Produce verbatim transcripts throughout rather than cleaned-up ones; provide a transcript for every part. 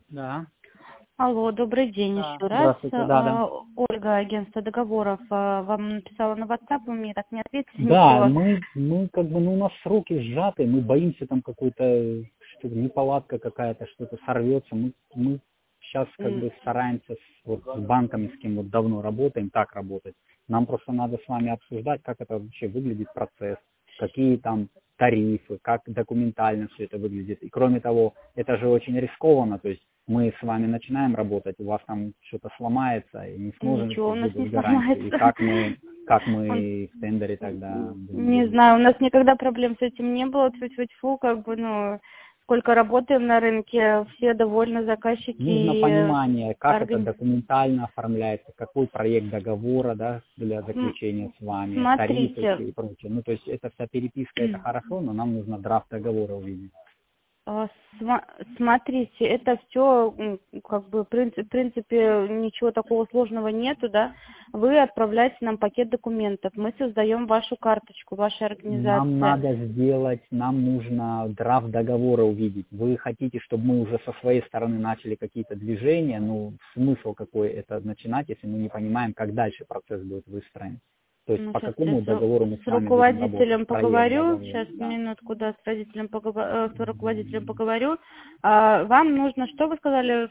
Да. Алло, добрый день Да. еще раз. Здравствуйте, да, да. А, Ольга, агентство договоров, а, вам написала на WhatsApp, вы мне так не ответили Да, ничего. мы, мы как бы, ну, у нас сроки сжаты, мы боимся там какой-то, что неполадка какая-то, что-то сорвется. Мы, мы сейчас как М, бы стараемся с, вот, с банками, с кем вот давно работаем, так работать. Нам просто надо с вами обсуждать, как это вообще выглядит процесс, какие там тарифы, как документально все это выглядит. И кроме того, это же очень рискованно, то есть мы с вами начинаем работать, у вас там что-то сломается и не сможете Ничего у нас не выдать гарантию. И сломается. как мы, как Он- мы в тендере тогда будем Не выглядеть? знаю, у нас никогда проблем с этим не было, тьфу-тьфу-тьфу, как бы, ну, сколько работаем на рынке, все довольны, заказчики Нужно и понимание, как это организации. документально оформляется, какой проект договора, да, для заключения с вами, тарифы Смотрите, все и прочее. Ну, то есть это вся переписка, это хорошо, но нам нужно драфт договора увидеть. А, сма- Смотрите, это все, как бы, в принципе, в принципе, ничего такого сложного нету, да. Вы отправляете нам пакет документов, мы создаем вашу карточку, ваша Нам организация. надо сделать, нам нужно драфт договора увидеть. Вы хотите, чтобы мы уже со своей стороны начали какие-то движения, ну, смысл какой это начинать, если мы не понимаем, как дальше процесс будет выстроен. То есть Ну, по сейчас я какому с, договору мы с с вами будем работать, руководителем проект поговорю, договора, сейчас да. минутку, да, с родителем поговор- э, с руководителем поговорю. А, вам нужно, что вы сказали,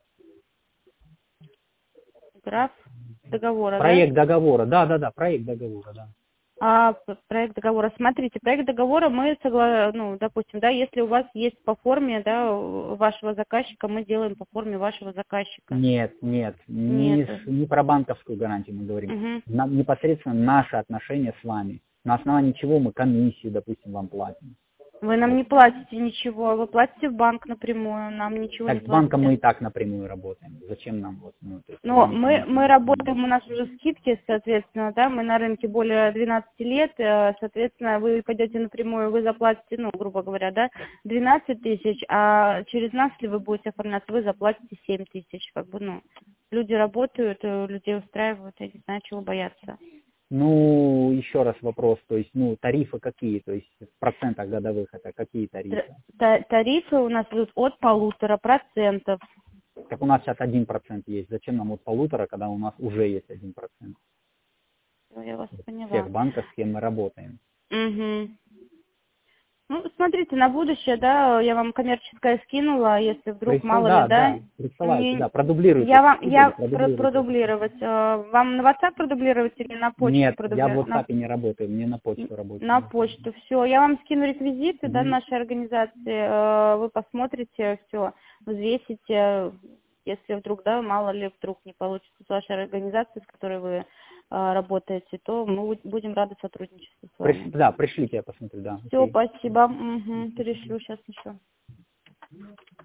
граф договора, да? Проект договора, да, да, да, проект договора, да. А, п- проект договора. Смотрите, проект договора мы согла... ну, допустим, да, если у вас есть по форме, да, у вашего заказчика, мы делаем по форме вашего заказчика. Нет, нет, не, Нет. с- не про банковскую гарантию мы говорим. Угу. На- непосредственно наши отношения с вами. На основании чего мы комиссию, допустим, вам платим. Вы нам Вот. не платите ничего, вы платите в банк напрямую, нам ничего не Так с банком мы платите. и так напрямую работаем. Зачем нам вот, ну, то есть с Но вами мы, комиссию мы за комиссию? работаем, у нас уже скидки, соответственно, да, мы на рынке более двенадцати лет, э, соответственно, вы пойдете напрямую, вы заплатите, ну, грубо говоря, да, двенадцать тысяч, а через нас, если вы будете оформляться, вы заплатите семь тысяч, как бы, ну, люди работают, э, людей устраивают, я не знаю, чего бояться. Ну, еще раз вопрос, то есть, ну, тарифы какие, то есть в процентах годовых это какие Т- тарифы? та- Тарифы у нас идут от полутора процентов. Как у нас сейчас один процент есть, зачем нам от полутора, когда у нас уже есть один процент? Я вас В поняла. всех банках, с кем мы работаем. Угу. Ну, смотрите, на будущее, да, я вам коммерческое скинула, если вдруг, Присыл, мало ли, да, да, да, присылайте, не, да, продублируйте я эту вам, я прибыль, про- продублируйте это все. продублировать, э, вам на WhatsApp продублировать или на почту Нет, я в продублировать? На, WhatsApp не работаю, мне на почту на рабочую. почту, все, я вам скину реквизиты, да, Мгм. нашей организации, э, вы посмотрите, все, взвесите, если вдруг, да, мало ли вдруг не получится с вашей организацией, с которой вы э, работаете, то мы будем рады сотрудничеству с Приш- вами. Да, пришлите, я посмотрю, да, Все, окей. спасибо, угу, перешлю сейчас еще.